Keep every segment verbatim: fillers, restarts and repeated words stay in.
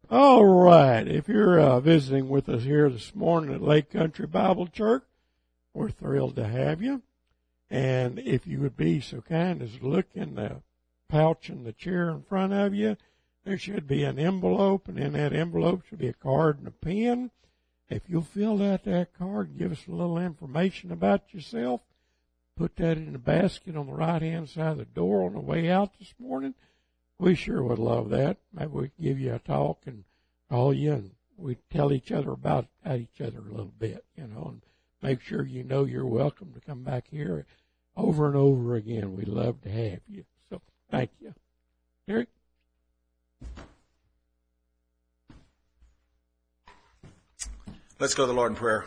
All right. If you're uh, visiting with us here this morning at Lake Country Bible Church, we're thrilled to have you. And if you would be so kind as to look in the pouch in the chair in front of you, there should be an envelope, and in that envelope should be a card and a pen. If you'll fill out that card and give us a little information about yourself, put that in the basket on the right-hand side of the door on the way out this morning. We sure would love that. Maybe we could give you a talk and call you, and we tell each other about each other a little bit, you know, and make sure you know you're welcome to come back here over and over again. We'd love to have you. So thank you. Derek? Let's go to the Lord in prayer.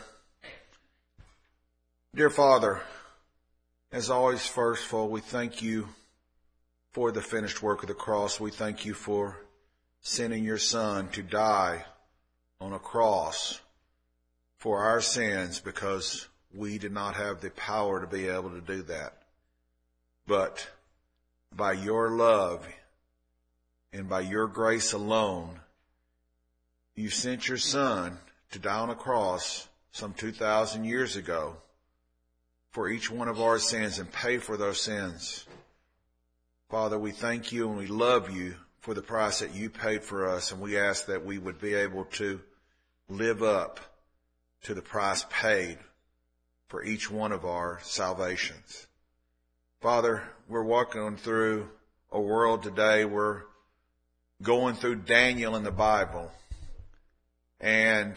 Dear Father, as always, first of all, we thank you for the finished work of the cross. We thank you for sending your Son to die on a cross for our sins, because we did not have the power to be able to do that. But by your love and by your grace alone, you sent your Son to die on a cross some two thousand years ago for each one of our sins and pay for those sins. Father, we thank you and we love you for the price that you paid for us, and we ask that we would be able to live up to the price paid for each one of our salvations. Father, we're walking through a world today, we're going through Daniel in the Bible, and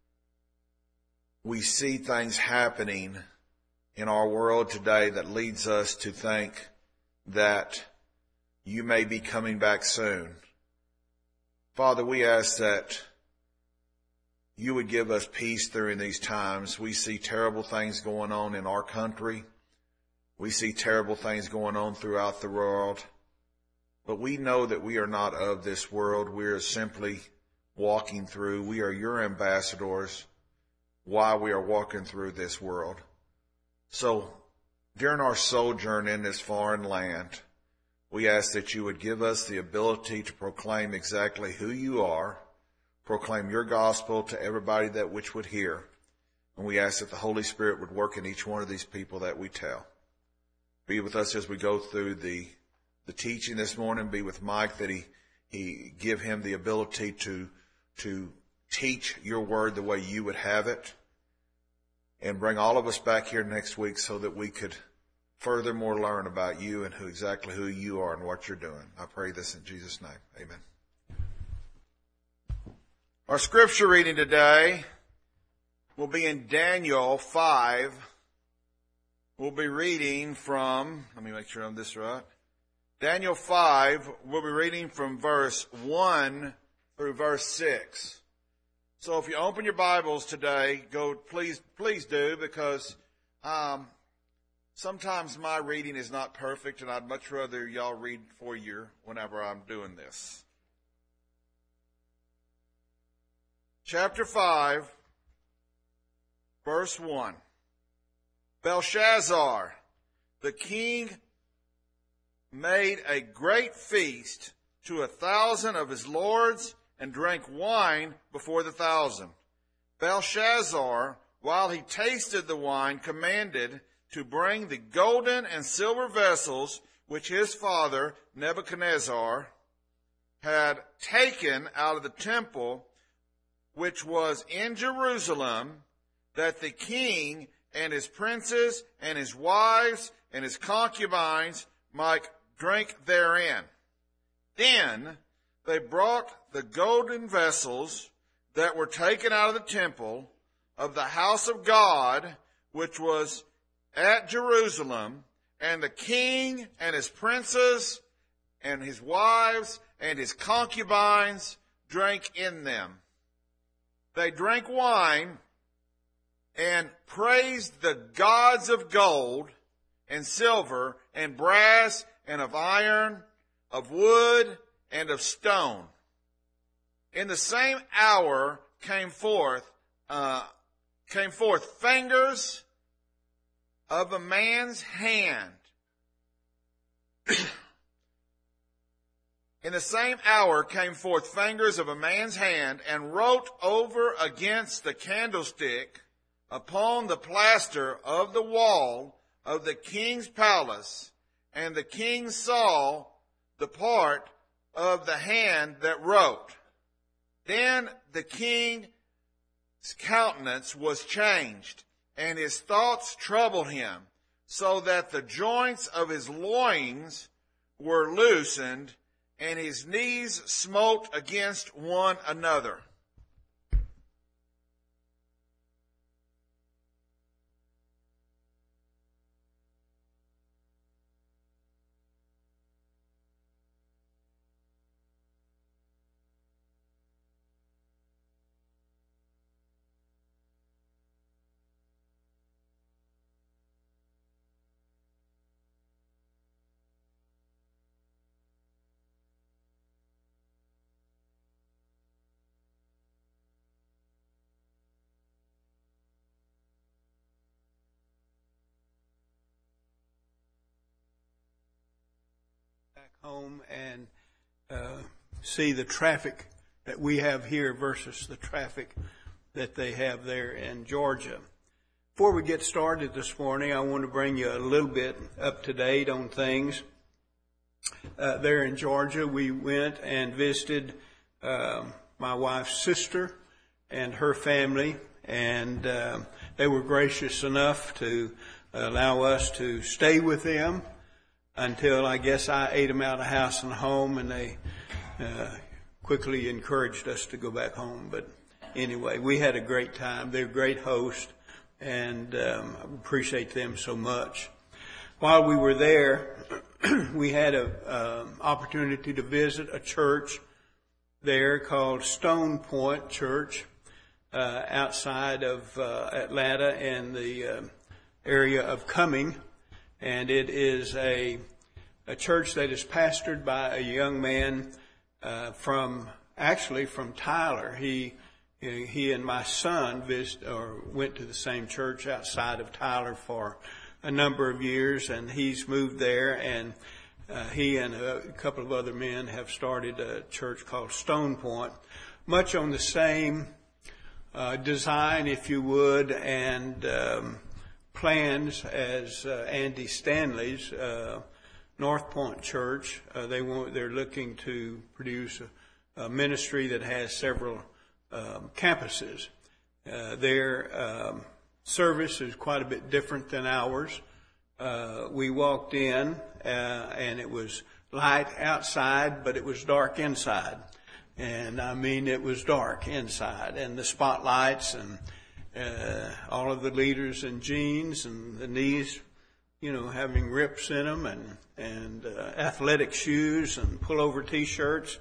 we see things happening in our world today that leads us to think that you may be coming back soon. Father, we ask that you would give us peace during these times. We see terrible things going on in our country. We see terrible things going on throughout the world. But we know that we are not of this world. We are simply walking through. We are your ambassadors while we are walking through this world. So during our sojourn in this foreign land, we ask that you would give us the ability to proclaim exactly who you are, proclaim your gospel to everybody that which would hear. And we ask that the Holy Spirit would work in each one of these people that we tell. Be with us as we go through the, the teaching this morning. Be with Mike, that he, he give him the ability to, to teach your word the way you would have it. And bring all of us back here next week so that we could furthermore learn about you and who exactly who you are and what you're doing. I pray this in Jesus' name. Amen. Our scripture reading today will be in Daniel five. We'll be reading from, let me make sure I'm this right. Daniel five, we'll be reading from verse one through verse six. So if you open your Bibles today, go, please, please do, because um, sometimes my reading is not perfect, and I'd much rather y'all read for you whenever I'm doing this. Chapter five, verse one. Belshazzar, the king, made a great feast to a thousand of his lords and drank wine before the thousand. Belshazzar, while he tasted the wine, commanded to bring the golden and silver vessels which his father Nebuchadnezzar had taken out of the temple which was in Jerusalem, that the king and his princes and his wives and his concubines might drink therein. Then they brought the golden vessels that were taken out of the temple of the house of God, which was at Jerusalem, and the king and his princes and his wives and his concubines drank in them. They drank wine and praised the gods of gold and silver and brass and of iron, of wood and of stone. In the same hour came forth, uh, came forth fingers of a man's hand, In the same hour came forth fingers of a man's hand, and wrote over against the candlestick upon the plaster of the wall of the king's palace. And the king saw the part of the hand that wrote. Then the king's countenance was changed, and his thoughts troubled him, so that the joints of his loins were loosened, and his knees smote against one another. Back home and uh, see the traffic that we have here versus the traffic that they have there in Georgia. Before we get started this morning, I want to bring you a little bit up to date on things. Uh, there in Georgia, we went and visited uh, my wife's sister and her family, and uh, they were gracious enough to allow us to stay with them until I guess I ate them out of house and home, and they uh, quickly encouraged us to go back home. But anyway, we had a great time. They're great hosts, and um, I appreciate them so much. While we were there, we had an uh, opportunity to visit a church there called Stone Point Church uh, outside of uh, Atlanta in the uh, area of Cumming. And it is a, a church that is pastored by a young man uh, from, actually from Tyler. He he and my son visit, or went to the same church outside of Tyler for a number of years, and he's moved there. And uh, he and a couple of other men have started a church called Stone Point, much on the same uh, design, if you would, and um, plans as uh, Andy Stanley's uh, North Point Church. Uh, they want, they're looking to produce a, a ministry that has several um, campuses. Uh, their um, service is quite a bit different than ours. Uh, we walked in uh, and it was light outside, but it was dark inside. And I mean, it was dark inside, and the spotlights and Uh, all of the leaders in jeans and the knees, you know, having rips in them, and, and uh, athletic shoes and pullover T-shirts.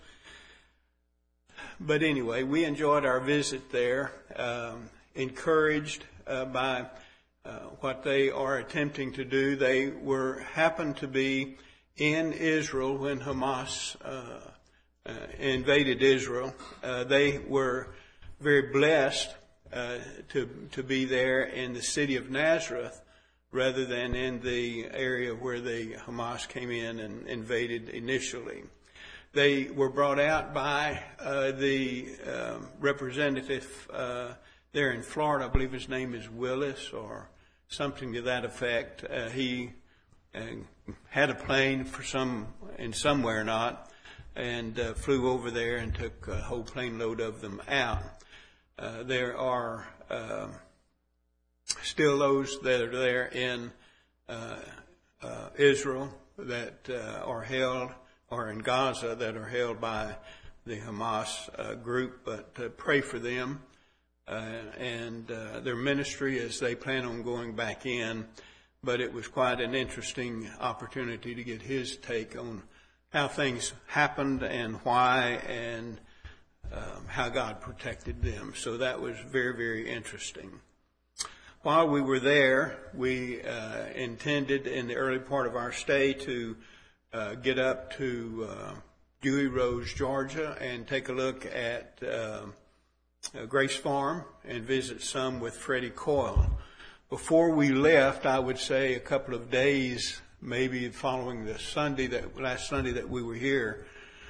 But anyway, we enjoyed our visit there, um, encouraged uh, by uh, what they are attempting to do. They were happened to be in Israel when Hamas uh, uh, invaded Israel. Uh, they were very blessed Uh, to to be there in the city of Nazareth rather than in the area where the Hamas came in and invaded initially. They were brought out by uh, the uh, representative uh, there in Florida. I believe his name is Willis or something to that effect. Uh, he uh, had a plane for some in somewhere or not, and uh, flew over there and took a whole plane load of them out. Uh, there are uh, still those that are there in uh, uh, Israel that uh, are held, or in Gaza that are held by the Hamas uh, group, but uh, pray for them uh, and uh, their ministry as they plan on going back in. But it was quite an interesting opportunity to get his take on how things happened and why, and Um, how God protected them. So that was very, very interesting. While we were there, we uh, intended in the early part of our stay to uh, get up to uh, Dewey Rose, Georgia, and take a look at uh, Grace Farm and visit some with Freddie Coyle. Before we left, I would say a couple of days, maybe following the Sunday that last Sunday that we were here,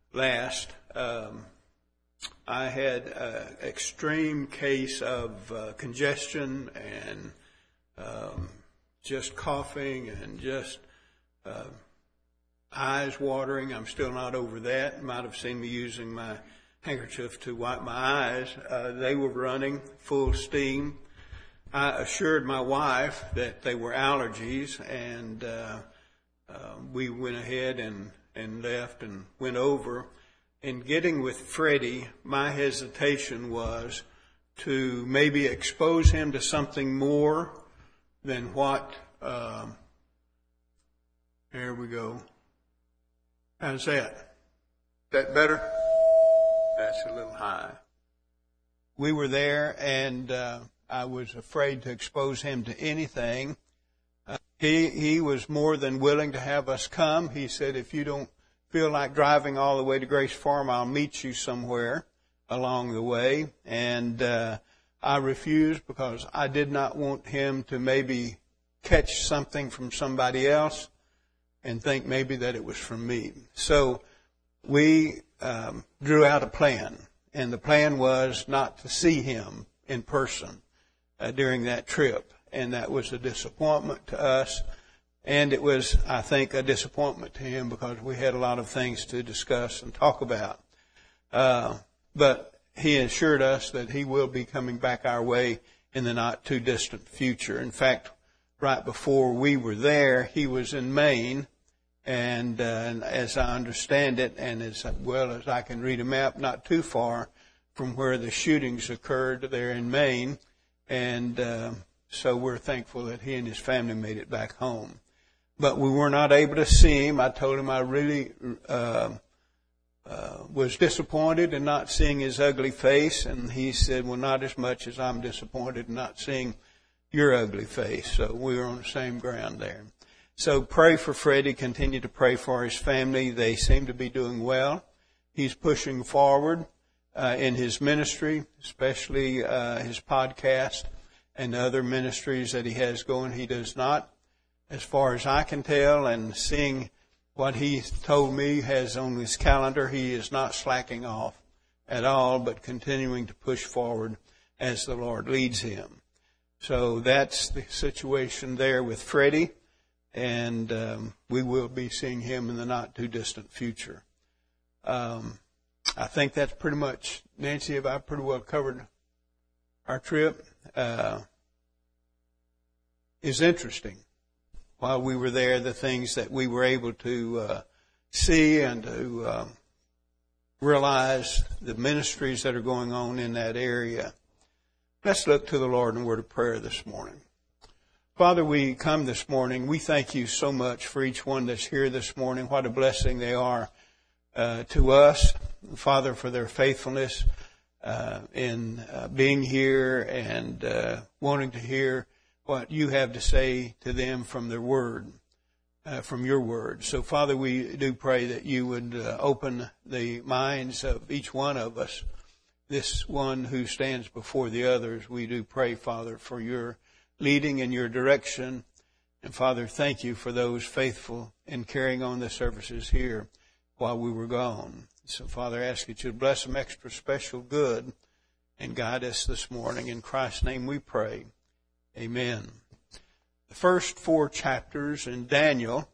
last, um, I had an extreme case of uh, congestion and um, just coughing and just uh, eyes watering. I'm still not over that. You might have seen me using my handkerchief to wipe my eyes. Uh, they were running full steam. I assured my wife that they were allergies, and uh, uh, we went ahead and, and left and went over. In getting with Freddie, my hesitation was to maybe expose him to something more than what, um, there we go. How's that? Is that better? That's a little high. We were there, and uh, I was afraid to expose him to anything. Uh, he he was more than willing to have us come. He said, if you don't feel like driving all the way to Grace Farm, I'll meet you somewhere along the way. And uh, I refused because I did not want him to maybe catch something from somebody else and think maybe that it was from me. So we um, drew out a plan, and the plan was not to see him in person uh, during that trip. And that was a disappointment to us. And it was, I think, a disappointment to him because we had a lot of things to discuss and talk about. Uh, but he assured us that he will be coming back our way in the not too distant future. In fact, right before we were there, he was in Maine. And, uh, and as I understand it, and as well as I can read a map, not too far from where the shootings occurred there in Maine. And uh, so we're thankful that he and his family made it back home. But we were not able to see him. I told him I really uh, uh, was disappointed in not seeing his ugly face. And he said, well, not as much as I'm disappointed in not seeing your ugly face. So we were on the same ground there. So pray for Freddie. Continue to pray for his family. They seem to be doing well. He's pushing forward uh, in his ministry, especially uh, his podcast and other ministries that he has going. He does not, as far as I can tell, and seeing what he told me has on his calendar, he is not slacking off at all, but continuing to push forward as the Lord leads him. So that's the situation there with Freddie, and um, we will be seeing him in the not too distant future. Um, I think that's pretty much, Nancy, have I pretty well covered our trip? Uh, is interesting. While we were there, the things that we were able to uh, see and to uh, realize, the ministries that are going on in that area. Let's look to the Lord in a word of prayer this morning. Father, we come this morning. We thank you so much for each one that's here this morning. What a blessing they are uh, to us. Father, for their faithfulness uh, in uh, being here and uh, wanting to hear what you have to say to them from their word, uh, from your word. So, Father, we do pray that you would uh, open the minds of each one of us, this one who stands before the others. We do pray, Father, for your leading and your direction. And, Father, thank you for those faithful in carrying on the services here while we were gone. So, Father, I ask that you to bless them extra special good and guide us this morning. In Christ's name we pray. Amen. The first four chapters in Daniel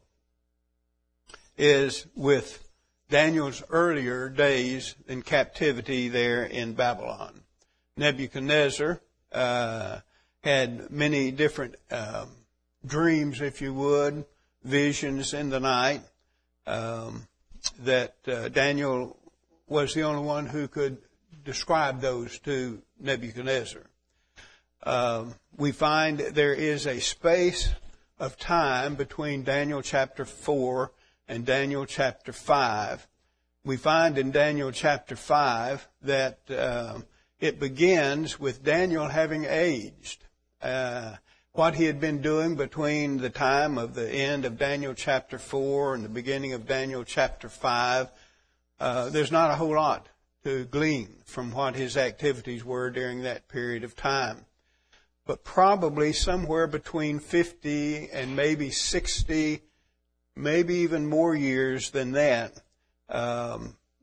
is with Daniel's earlier days in captivity there in Babylon. Nebuchadnezzar uh, had many different um, dreams, if you would, visions in the night um, that uh, Daniel was the only one who could describe those to Nebuchadnezzar. Um, we find there is a space of time between Daniel chapter four and Daniel chapter five. We find in Daniel chapter five that uh, it begins with Daniel having aged. Uh, what he had been doing between the time of the end of Daniel chapter four and the beginning of Daniel chapter five, uh, there's not a whole lot to glean from what his activities were during that period of time. But probably somewhere between fifty and maybe sixty, maybe even more years than that, um,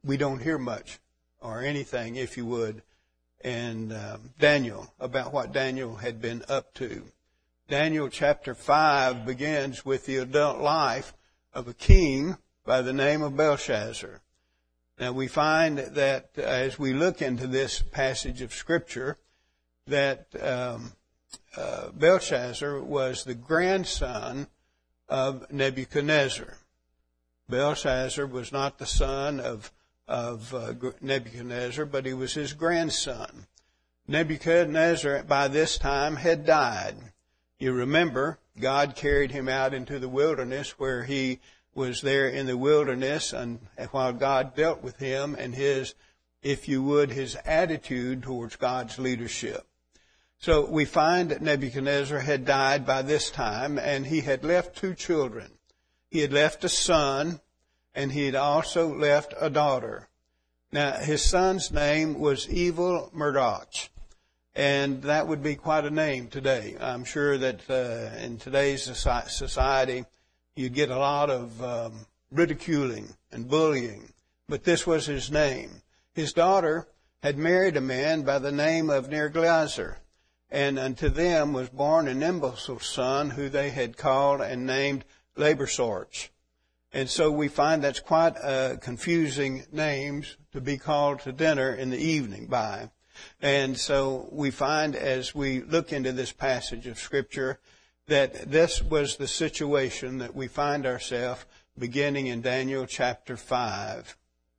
we don't hear much or anything, if you would, in uh, Daniel about what Daniel had been up to. Daniel chapter five begins with the adult life of a king by the name of Belshazzar. Now we find that uh, as we look into this passage of Scripture, that um, uh, Belshazzar was the grandson of Nebuchadnezzar. Belshazzar was not the son of, of uh, Nebuchadnezzar, but he was his grandson. Nebuchadnezzar by this time had died. You remember, God carried him out into the wilderness where he was there in the wilderness, and while God dealt with him and his, if you would, his attitude towards God's leadership. So we find that Nebuchadnezzar had died by this time, and he had left two children. He had left a son, and he had also left a daughter. Now, his son's name was Evil Merodach, and that would be quite a name today. I'm sure that uh, in today's society, you'd get a lot of um, ridiculing and bullying, but this was his name. His daughter had married a man by the name of Nergalzer, and unto them was born an imbecile son who they had called and named Labersorch. And so we find that's quite uh, confusing names to be called to dinner in the evening by. And so we find as we look into this passage of Scripture that this was the situation that we find ourselves beginning in Daniel chapter five.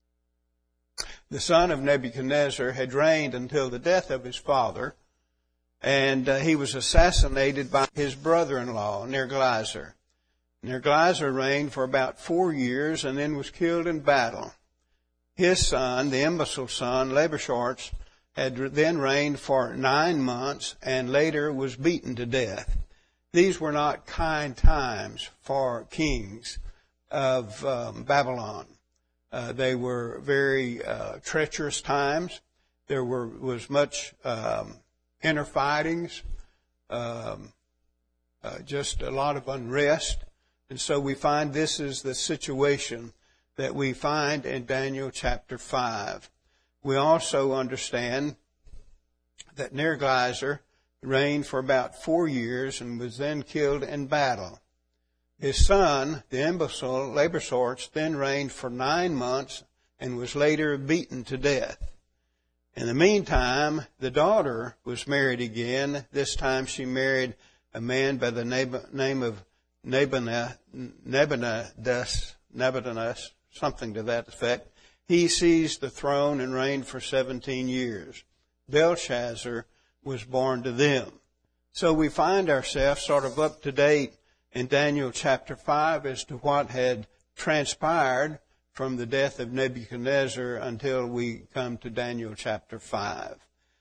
The son of Nebuchadnezzar had reigned until the death of his father, and uh, he was assassinated by his brother-in-law, Nergalzer. Nergalzer reigned for about four years and then was killed in battle. His son, the imbecile son, Labersorch, had then reigned for nine months and later was beaten to death. These were not kind times for kings of um, Babylon. Uh, they were very uh, treacherous times. There were was much um, inner fightings, um, uh, just a lot of unrest. And so we find this is the situation that we find in Daniel chapter five. We also understand that Nergalzer reigned for about four years and was then killed in battle. His son, the imbecile Labersorch, then reigned for nine months and was later beaten to death. In the meantime, the daughter was married again. This time she married a man by the name of Nebuchadnezzar, Nebuchadnezzar, something to that effect. He seized the throne and reigned for seventeen years. Belshazzar was born to them. So we find ourselves sort of up to date in Daniel chapter five as to what had transpired from the death of Nebuchadnezzar until we come to Daniel chapter five.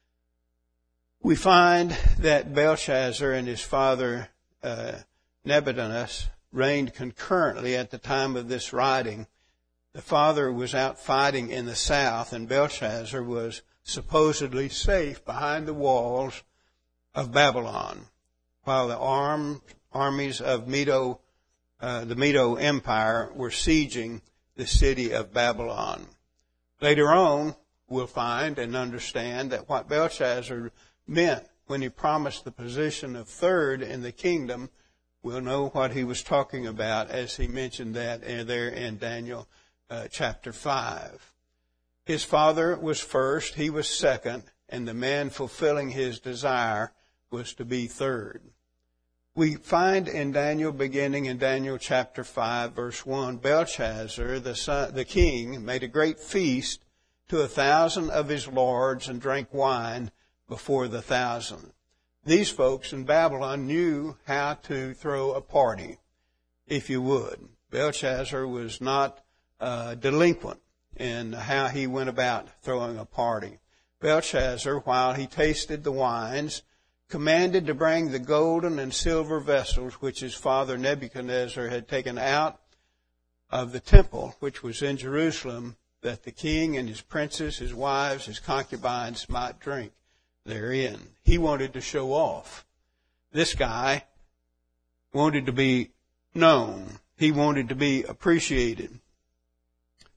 We find that Belshazzar and his father uh, Nebuchadnezzar reigned concurrently at the time of this writing. The father was out fighting in the south, and Belshazzar was supposedly safe behind the walls of Babylon, while the armed armies of Medo, uh, the Medo Empire were sieging the city of Babylon. Later on, we'll find and understand that what Belshazzar meant when he promised the position of third in the kingdom, we'll know what he was talking about as he mentioned that there in Daniel uh, chapter five. His father was first, he was second, and the man fulfilling his desire was to be third. We find in Daniel, beginning in Daniel chapter five, verse one, Belshazzar, the son, the king, made a great feast to a thousand of his lords and drank wine before the thousand. These folks in Babylon knew how to throw a party, if you would. Belshazzar was not uh, delinquent in how he went about throwing a party. Belshazzar, while he tasted the wines, commanded to bring the golden and silver vessels which his father Nebuchadnezzar had taken out of the temple, which was in Jerusalem, that the king and his princes, his wives, his concubines might drink therein. He wanted to show off. This guy wanted to be known. He wanted to be appreciated.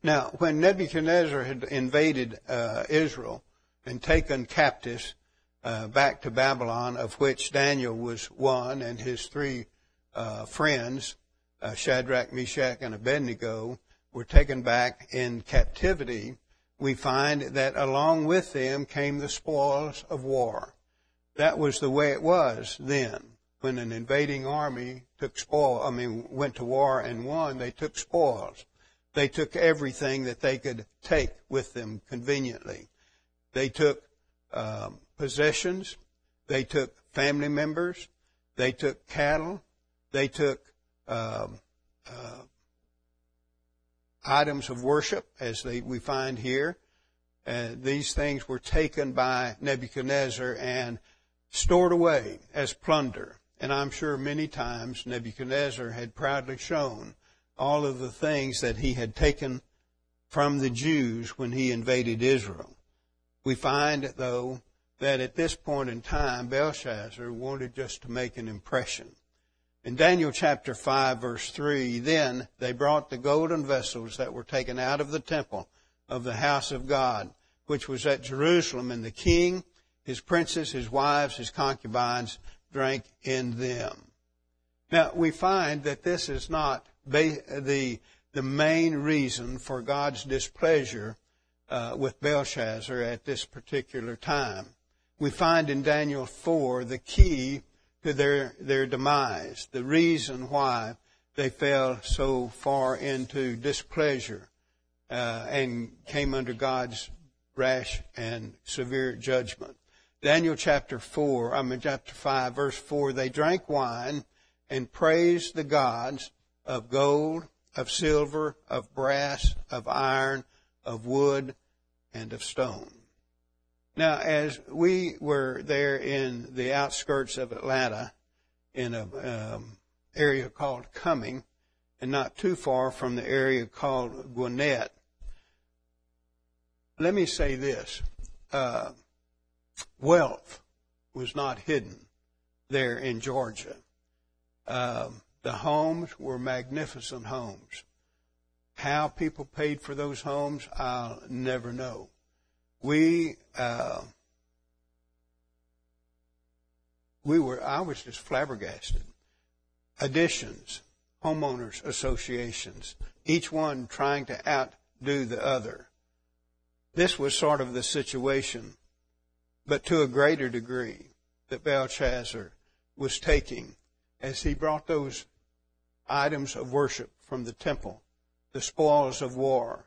Now, when Nebuchadnezzar had invaded uh, Israel and taken captives uh, back to Babylon, of which Daniel was one, and his three uh, friends, uh, Shadrach, Meshach, and Abednego, were taken back in captivity, we find that along with them came the spoils of war. That was the way it was then. When an invading army took spoil, I mean, went to war and won, they took spoils. They took everything that they could take with them conveniently. They took um, possessions. They took family members. They took cattle. They took um, uh, items of worship, as they, we find here. Uh, these things were taken by Nebuchadnezzar and stored away as plunder. And I'm sure many times Nebuchadnezzar had proudly shown all of the things that he had taken from the Jews when he invaded Israel. We find, though, that at this point in time, Belshazzar wanted just to make an impression. In Daniel chapter five, verse three, then they brought the golden vessels that were taken out of the temple of the house of God, which was at Jerusalem, and the king, his princes, his wives, his concubines, drank in them. Now, we find that this is not ba- the, the main reason for God's displeasure uh, with Belshazzar at this particular time. We find in Daniel four the key to their, their demise, the reason why they fell so far into displeasure uh, and came under God's rash and severe judgment. Daniel chapter four, I mean chapter five, verse four, they drank wine and praised the gods of gold, of silver, of brass, of iron, of wood, and of stone. Now, as we were there in the outskirts of Atlanta, in an um, area called Cumming, and not too far from the area called Gwinnett, let me say this. Uh, wealth was not hidden there in Georgia. Um, the homes were magnificent homes. How people paid for those homes, I'll never know. We, uh, we were, I was just flabbergasted. Additions, homeowners associations, each one trying to outdo the other. This was sort of the situation, but to a greater degree, that Belshazzar was taking as he brought those items of worship from the temple, the spoils of war.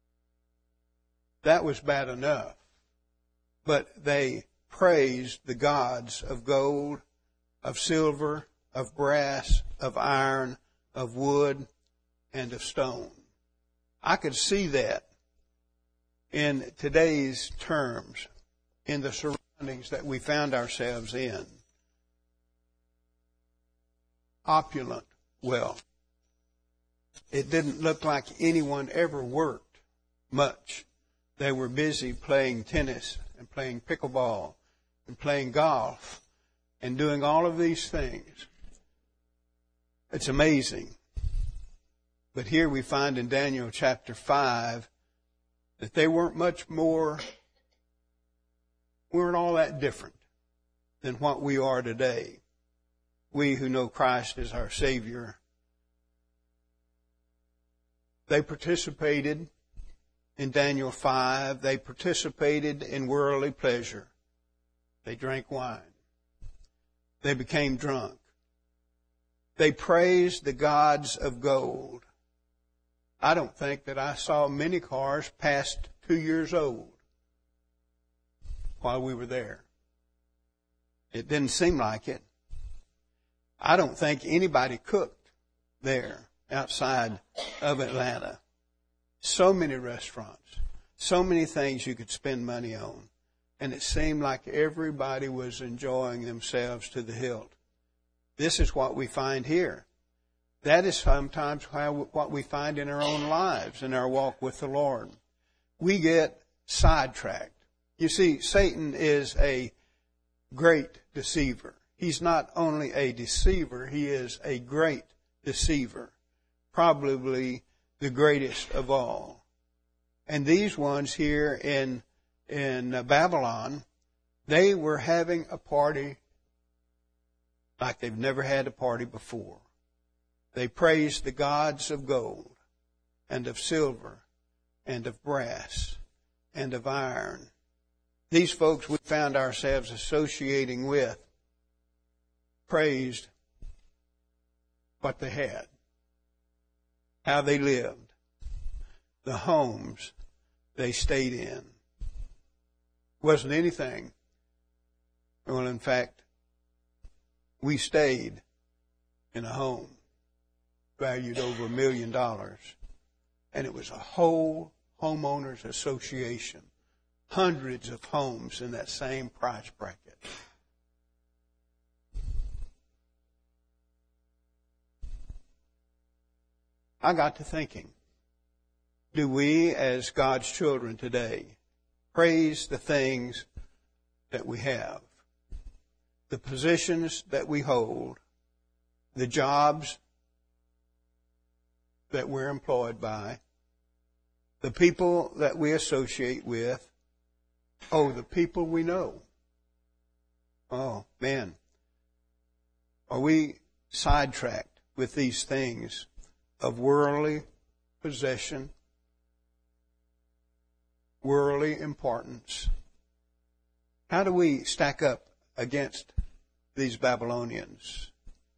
That was bad enough. But they praised the gods of gold, of silver, of brass, of iron, of wood, and of stone. I could see that in today's terms, in the surroundings that we found ourselves in. Opulent wealth. It didn't look like anyone ever worked much. They were busy playing tennis and playing pickleball and playing golf and doing all of these things. It's amazing. But here we find in Daniel chapter five that they weren't much more, weren't all that different than what we are today. We who know Christ as our Savior. They participated in Daniel five. They participated in worldly pleasure. They drank wine. They became drunk. They praised the gods of gold. I don't think that I saw many cars past two years old while we were there. It didn't seem like it. I don't think anybody cooked there outside of Atlanta. So many restaurants, so many things you could spend money on. And it seemed like everybody was enjoying themselves to the hilt. This is what we find here. That is sometimes how, what we find in our own lives, in our walk with the Lord. We get sidetracked. You see, Satan is a great deceiver. He's not only a deceiver, he is a great deceiver. Probably the greatest of all. And these ones here in, in Babylon, they were having a party like they've never had a party before. They praised the gods of gold and of silver and of brass and of iron. These folks we found ourselves associating with praised what they had, how they lived, the homes they stayed in. Wasn't anything. Well, in fact, we stayed in a home valued over a million dollars. And it was a whole homeowners association. Hundreds of homes in that same price bracket. I got to thinking, do we as God's children today praise the things that we have, the positions that we hold, the jobs that we're employed by, the people that we associate with, oh, the people we know? Oh, man. Are we sidetracked with these things of worldly possession, worldly importance? How do we stack up against these Babylonians,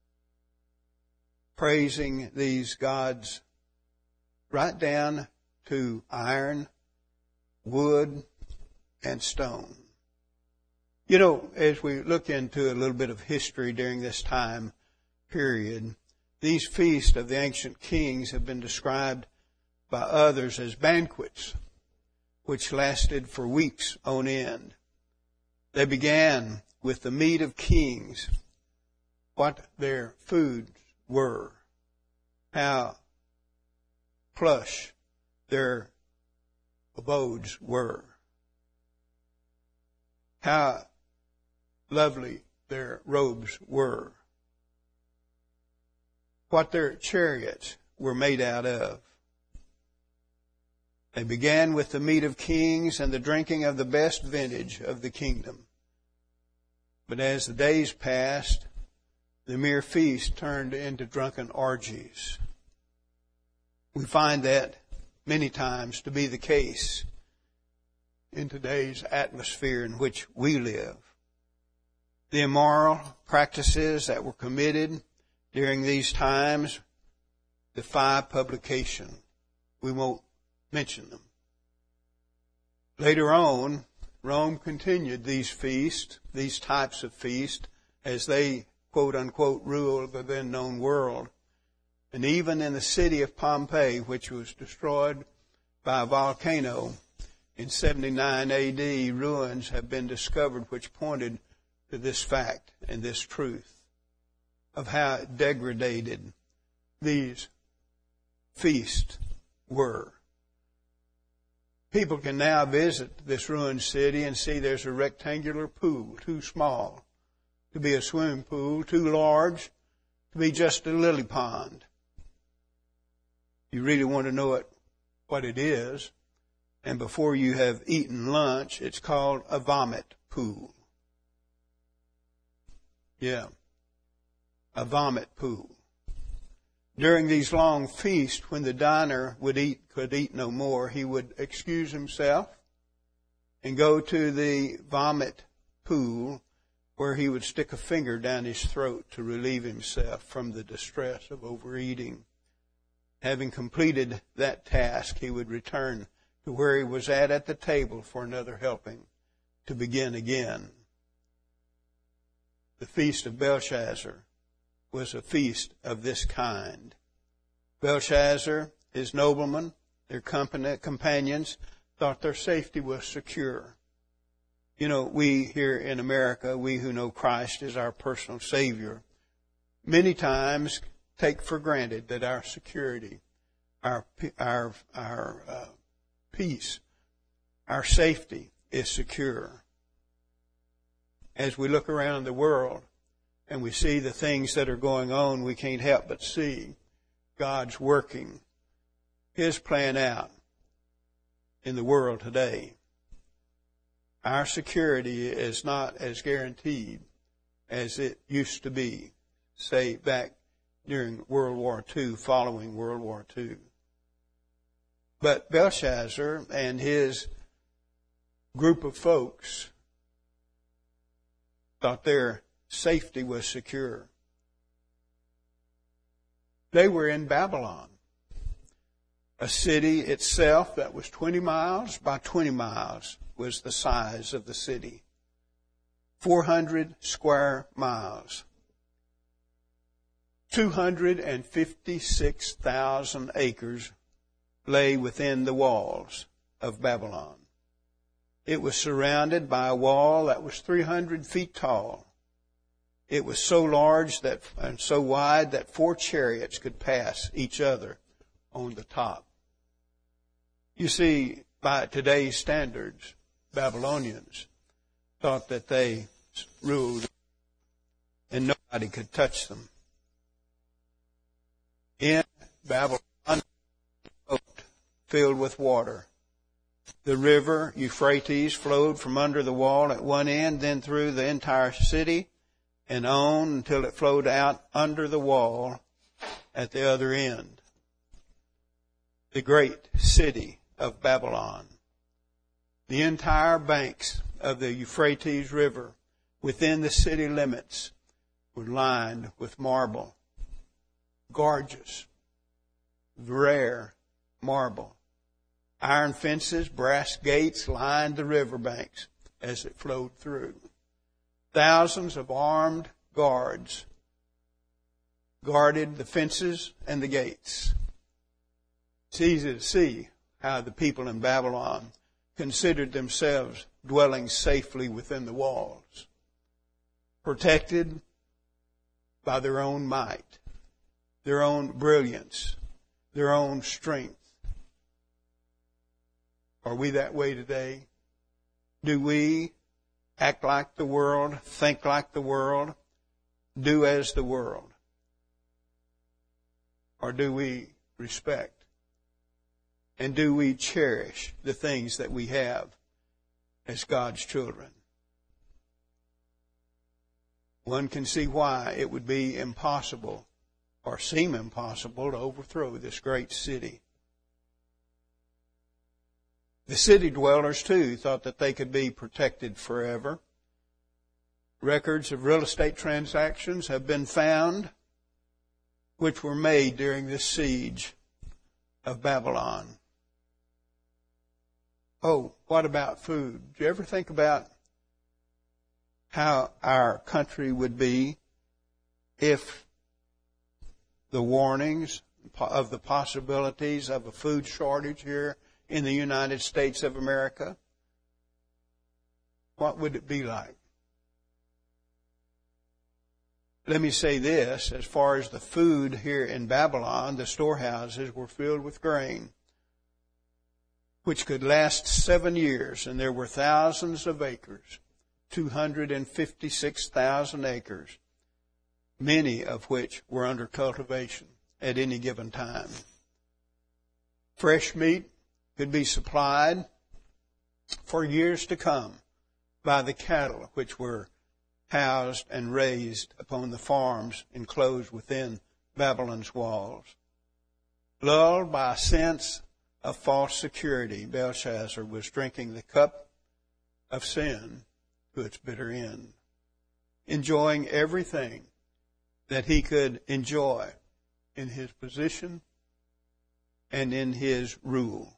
praising these gods right down to iron, wood, and stone? You know, as we look into a little bit of history during this time period, these feasts of the ancient kings have been described by others as banquets, which lasted for weeks on end. They began with the meat of kings, what their foods were, how plush their abodes were, how lovely their robes were, what their chariots were made out of. They began with the meat of kings and the drinking of the best vintage of the kingdom. But as the days passed, the mere feast turned into drunken orgies. We find that many times to be the case in today's atmosphere in which we live. The immoral practices that were committed during these times defy publication. We won't mention them. Later on, Rome continued these feasts, these types of feasts, as they, quote unquote, ruled the then known world. And even in the city of Pompeii, which was destroyed by a volcano in seventy-nine A D, ruins have been discovered which pointed to this fact and this truth of how degraded these feasts were. People can now visit this ruined city and see there's a rectangular pool, too small to be a swimming pool, too large to be just a lily pond. You really want to know it, what it is, and before you have eaten lunch, it's called a vomit pool. Yeah, a vomit pool. During these long feasts, when the diner would eat, could eat no more, he would excuse himself and go to the vomit pool where he would stick a finger down his throat to relieve himself from the distress of overeating. Having completed that task, he would return to where he was at at the table for another helping to begin again. The Feast of Belshazzar was a feast of this kind. Belshazzar, his noblemen, their company, companions, thought their safety was secure. You know, we here in America, we who know Christ as our personal Savior, many times take for granted that our security, our our our uh, peace, our safety is secure. As we look around the world and we see the things that are going on, we can't help but see God's working His plan out in the world today. Our security is not as guaranteed as it used to be, say, back during World War Two, following World War Two. But Belshazzar and his group of folks thought their safety was secure. They were in Babylon, a city itself that was twenty miles by twenty miles was the size of the city. four hundred square miles. two hundred fifty-six thousand acres lay within the walls of Babylon. It was surrounded by a wall that was three hundred feet tall. It was so large that and so wide that four chariots could pass each other on the top. You see, by today's standards, Babylonians thought that they ruled and nobody could touch them. In Babylon, a boat filled with water. The river Euphrates flowed from under the wall at one end, then through the entire city, and on until it flowed out under the wall at the other end. The great city of Babylon. The entire banks of the Euphrates River within the city limits were lined with marble. Gorgeous, rare marble. Iron fences, brass gates lined the riverbanks as it flowed through. Thousands of armed guards guarded the fences and the gates. It's easy to see how the people in Babylon considered themselves dwelling safely within the walls, protected by their own might, their own brilliance, their own strength. Are we that way today? Do we act like the world, think like the world, do as the world? Or do we respect and do we cherish the things that we have as God's children? One can see why it would be impossible or seem impossible to overthrow this great city. The city dwellers, too, thought that they could be protected forever. Records of real estate transactions have been found which were made during this siege of Babylon. Oh, what about food? Do you ever think about how our country would be if the warnings of the possibilities of a food shortage here in the United States of America? What would it be like? Let me say this, as far as the food here in Babylon, the storehouses were filled with grain, which could last seven years, and there were thousands of acres, two hundred fifty-six thousand acres, many of which were under cultivation at any given time. Fresh meat could be supplied for years to come by the cattle which were housed and raised upon the farms enclosed within Babylon's walls. Lulled by a sense of false security, Belshazzar was drinking the cup of sin to its bitter end, enjoying everything that he could enjoy in his position and in his rule.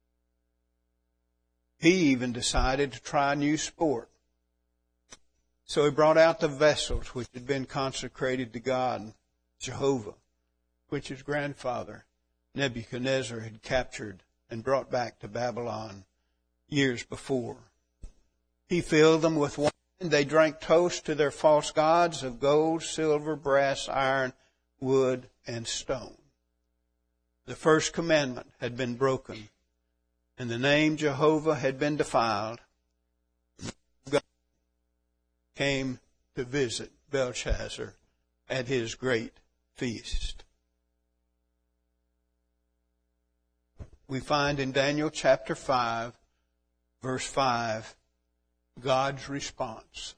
He even decided to try a new sport. So he brought out the vessels which had been consecrated to God, Jehovah, which his grandfather Nebuchadnezzar had captured and brought back to Babylon years before. He filled them with wine. They drank toast to their false gods of gold, silver, brass, iron, wood, and stone. The first commandment had been broken, and the name Jehovah had been defiled. God came to visit Belshazzar at his great feast. we find in Daniel chapter five, verse five, God's response.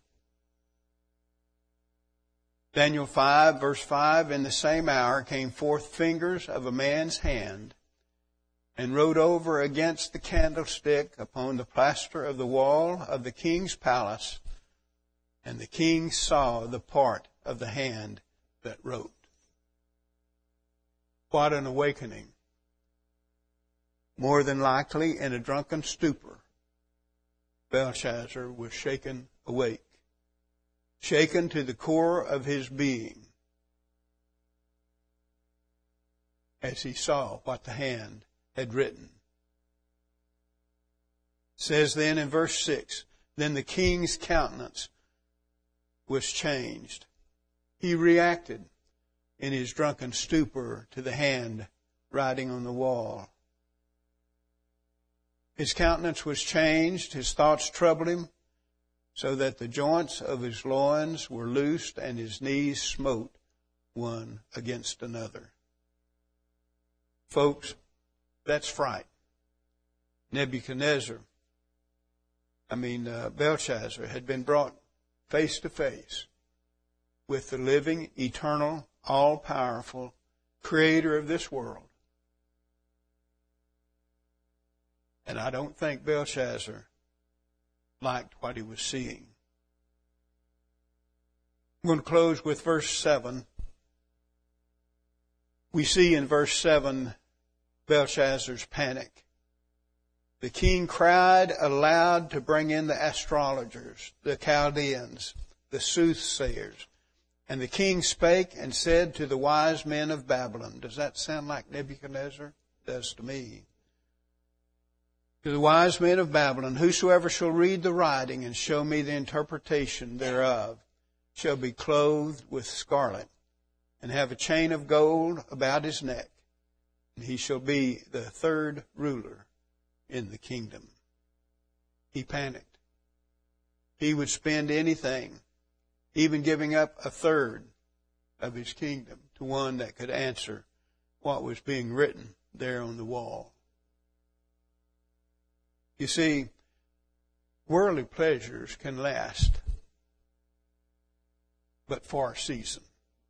Daniel five, verse five, in the same hour came forth fingers of a man's hand, and wrote over against the candlestick upon the plaster of the wall of the king's palace, and the king saw the part of the hand that wrote. What an awakening. More than likely in a drunken stupor, Belshazzar was shaken awake, shaken to the core of his being as he saw what the hand had written. It says then in verse six, then the king's countenance was changed. He reacted in his drunken stupor to the hand writing on the wall. His countenance was changed, his thoughts troubled him, so that the joints of his loins were loosed and his knees smote one against another. Folks, that's fright. Nebuchadnezzar, I mean uh, Belshazzar, had been brought face to face with the living, eternal, all-powerful creator of this world. And I don't think Belshazzar liked what he was seeing. I'm going to close with verse seven. We see in verse seven Belshazzar's panic. The king cried aloud to bring in the astrologers, the Chaldeans, the soothsayers. And the king spake and said to the wise men of Babylon. Does that sound like Nebuchadnezzar? It does to me. To the wise men of Babylon, whosoever shall read the writing and show me the interpretation thereof shall be clothed with scarlet and have a chain of gold about his neck, and he shall be the third ruler in the kingdom. He panicked. He would spend anything, even giving up a third of his kingdom to one that could answer what was being written there on the wall. You see, worldly pleasures can last but for a season.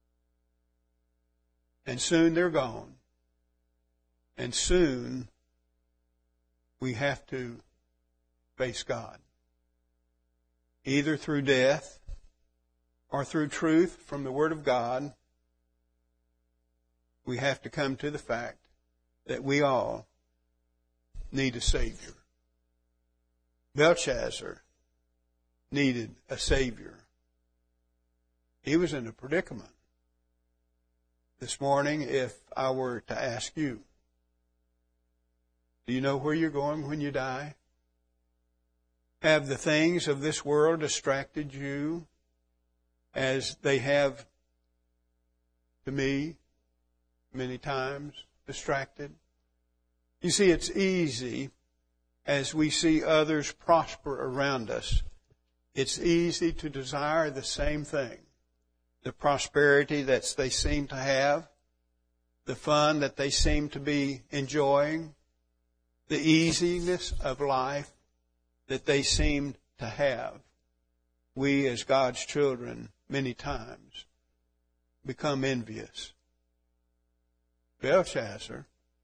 And soon they're gone. And soon we have to face God. Either through death or through truth from the Word of God. We have to come to the fact that we all need a Savior. Belshazzar needed a Savior. He was in a predicament. This morning, if I were to ask you, do you know where you're going when you die? Have the things of this world distracted you as they have to me many times distracted? You see, it's easy as we see others prosper around us. It's easy to desire the same thing. The prosperity that they seem to have, the fun that they seem to be enjoying, the easiness of life that they seem to have. We as God's children many times become envious. Belshazzar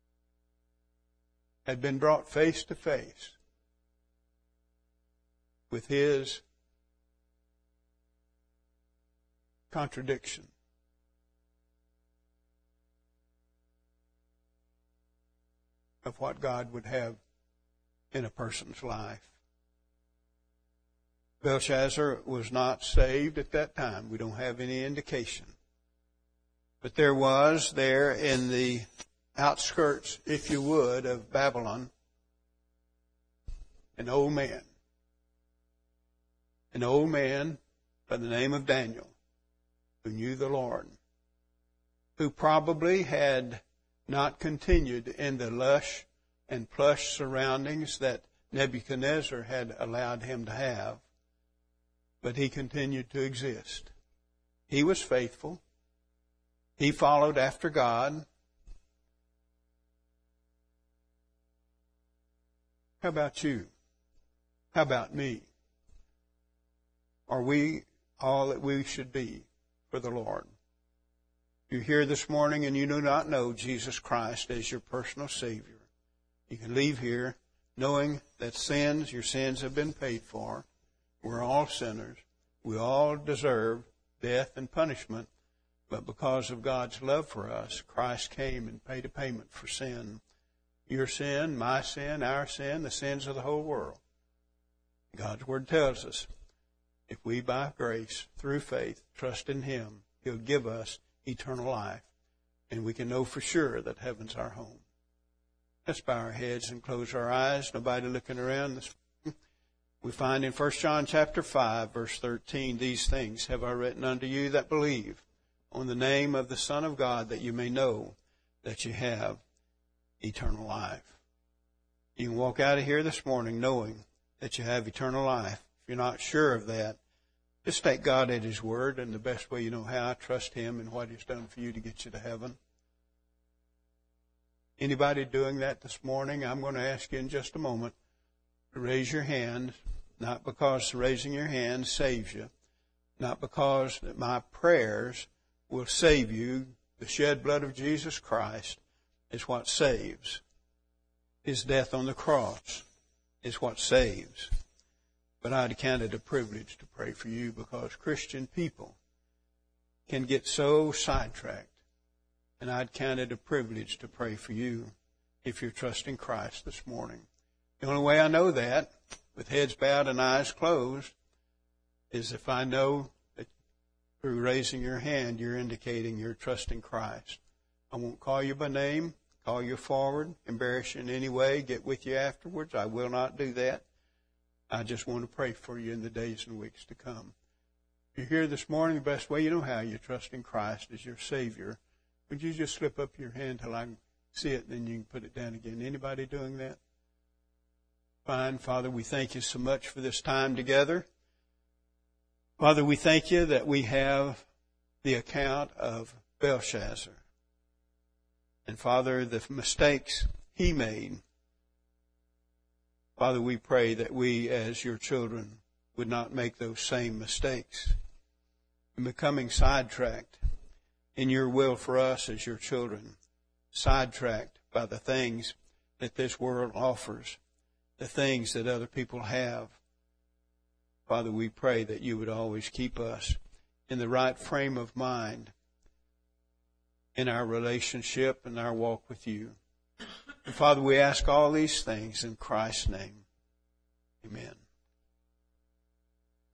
had been brought face to face with his contradiction. Of what God would have in a person's life. Belshazzar was not saved at that time. We don't have any indication. But there was there in the outskirts, if you would, of Babylon, an old man. An old man by the name of Daniel, who knew the Lord, who probably had not continued in the lush and plush surroundings that Nebuchadnezzar had allowed him to have, but he continued to exist. He was faithful. He followed after God. How about you? How about me? Are we all that we should be for the Lord? You're here this morning and you do not know Jesus Christ as your personal Savior. You can leave here knowing that sins, your sins have been paid for. We're all sinners. We all deserve death and punishment. But because of God's love for us, Christ came and paid a payment for sin. Your sin, my sin, our sin, the sins of the whole world. God's Word tells us, if we by grace, through faith, trust in Him, He'll give us eternal life. And we can know for sure that heaven's our home. Let's bow our heads and close our eyes. Nobody looking around this morning. We find in First John chapter five, verse thirteen, these things have I written unto you that believe on the name of the Son of God, that you may know that you have eternal life. You can walk out of here this morning knowing that you have eternal life. If you're not sure of that, just take God at His word, and the best way you know how, trust Him and what He's done for you to get you to heaven. Anybody doing that this morning, I'm going to ask you in just a moment to raise your hand, not because raising your hand saves you, not because my prayers will save you. The shed blood of Jesus Christ is what saves. His death on the cross is what saves. But I'd count it a privilege to pray for you, because Christian people can get so sidetracked. And I'd count it a privilege to pray for you if you're trusting Christ this morning. The only way I know that, with heads bowed and eyes closed, is if I know that through raising your hand, you're indicating you're trusting Christ. I won't call you by name, call you forward, embarrass you in any way, get with you afterwards. I will not do that. I just want to pray for you in the days and weeks to come. If you're here this morning, the best way you know how, you're trusting Christ as your Savior. Would you just slip up your hand till I can see it, and then you can put it down again? Anybody doing that? Fine. Father, we thank you so much for this time together. Father, we thank you that we have the account of Belshazzar. And Father, the mistakes he made. Father, we pray that we as your children would not make those same mistakes in becoming sidetracked in your will for us as your children, sidetracked by the things that this world offers, the things that other people have. Father, we pray that you would always keep us in the right frame of mind in our relationship and our walk with you. And Father, we ask all these things in Christ's name. Amen.